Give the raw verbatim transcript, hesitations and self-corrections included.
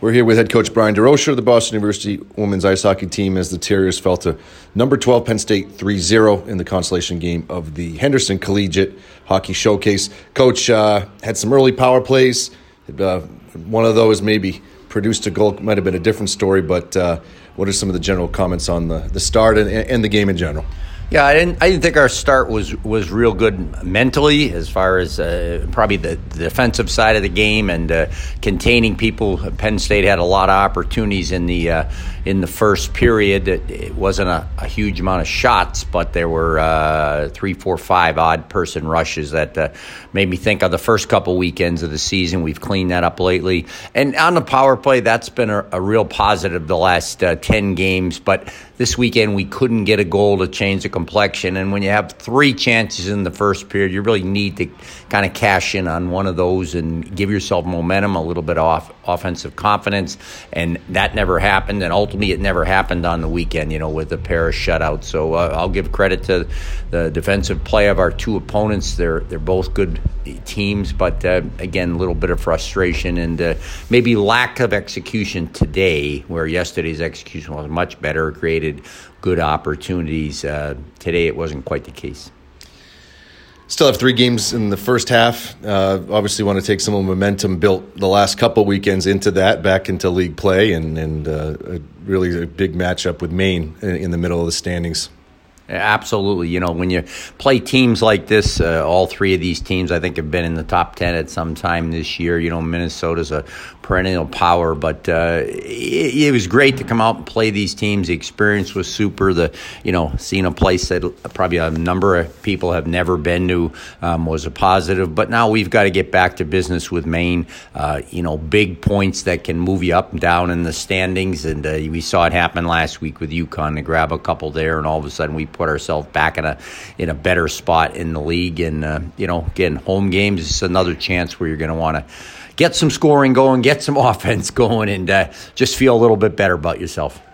We're here with head coach Brian DeRocher of the Boston University women's ice hockey team as the Terriers fell to number twelve Penn State three zero in the consolation game of the Henderson Collegiate Hockey Showcase. Coach uh, had some early power plays. Uh, one of those maybe produced a goal. Might have been a different story, but uh, what are some of the general comments on the, the start and, and the game in general? Yeah, I didn't. I didn't think our start was, was real good mentally, as far as uh, probably the, the defensive side of the game and uh, containing people. Penn State had a lot of opportunities in the uh, in the first period. It, it wasn't a, a huge amount of shots, but there were uh, three, four, five odd person rushes that uh, made me think of the first couple weekends of the season. We've cleaned that up lately, and on the power play, that's been a, a real positive the last uh, ten games. But this weekend, we couldn't get a goal to change the complexion. And when you have three chances in the first period, you really need to kind of cash in on one of those and give yourself momentum, a little bit of off, offensive confidence. And that never happened. And ultimately, it never happened on the weekend, you know, with a pair of shutouts. So uh, I'll give credit to the defensive play of our two opponents. They're they're both good teams. But, uh, again, a little bit of frustration and uh, maybe lack of execution today, where yesterday's execution was much better, created good opportunities. Uh, today it wasn't quite the case. Still have three games in the first half. Uh, obviously want to take some of the momentum built the last couple weekends into that, back into league play, and, and uh, a really a big matchup with Maine in, in the middle of the standings. Absolutely. You know, when you play teams like this, uh, all three of these teams, I think, have been in the top ten at some time this year. You know, Minnesota's a perennial power, but uh, it, it was great to come out and play these teams. The experience was super. The, you know, seeing a place that probably a number of people have never been to um, was a positive. But now we've got to get back to business with Maine. Uh, you know, big points that can move you up and down in the standings. And uh, we saw it happen last week with UConn to grab a couple there, and all of a sudden we put ourselves back in a in a better spot in the league. And uh, you know, again, home games is another chance where you're going to want to get some scoring going, get some offense going, and uh, just feel a little bit better about yourself.